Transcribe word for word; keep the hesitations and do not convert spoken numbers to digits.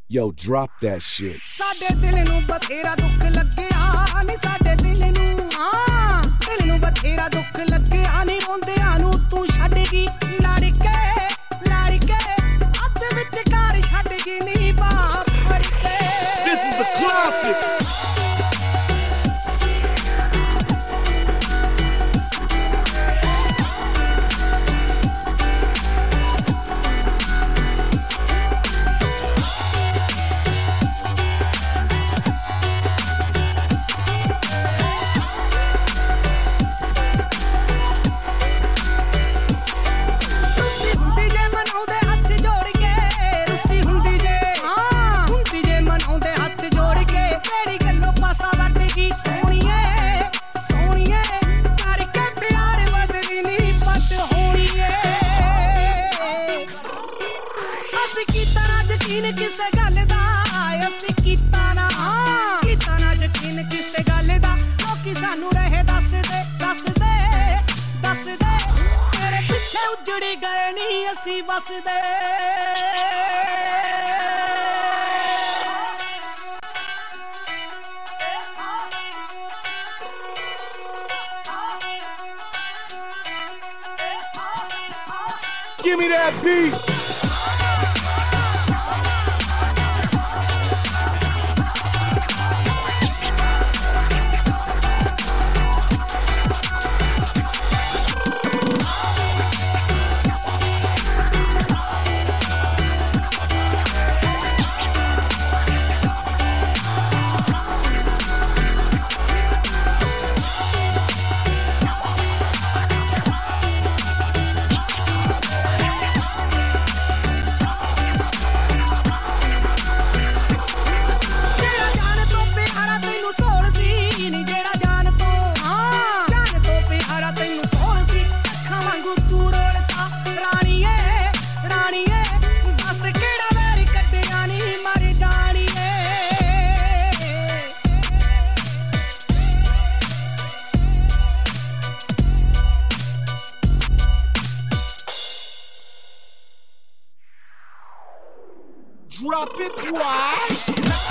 Yo, drop that shit. ਸਾਡੇ ਦਿਲ ਨੂੰ ਬਥੇਰਾ ਦੁੱਖ ਲੱਗਿਆ ਨੀ ਸਾਡੇ ਦਿਲ ਨੂੰ ਹਾਂ ਦਿਲ ਨੂੰ ਬਥੇਰਾ ਦੁੱਖ ਲੱਗਿਆ ਨੀ ਰੋਂਦਿਆਂ ਨੂੰ ਤੂੰ ਛੱਡ ਗਈ ਲੜ ਕੇ ਲੜ ਕੇ ਅੱਧ ਵਿੱਚ ਘਰ ਛੱਡ ਗਈ ਨੀ ਬਾਪ ਫੜ ਕੇ This is the classic. ਕਿਸੇ ਗੱਲ ਦਾ ਅਸੀਂ ਕੀਤਾ ਨਾ ਕੀਤਾ ਨਾ ਯਕੀਨ ਕਿਸੇ ਗੱਲ ਦਾ ਲੋਕੀ ਸਾਨੂੰ ਰਹੇ ਦੱਸਦੇ ਦੱਸਦੇ ਦੱਸਦੇ ਤੇਰੇ ਪਿੱਛੇ ਉਜੜੀ ਗਏ ਨਹੀਂ ਅਸੀਂ ਵਸਦੇ Give me that beat. Drop it, why?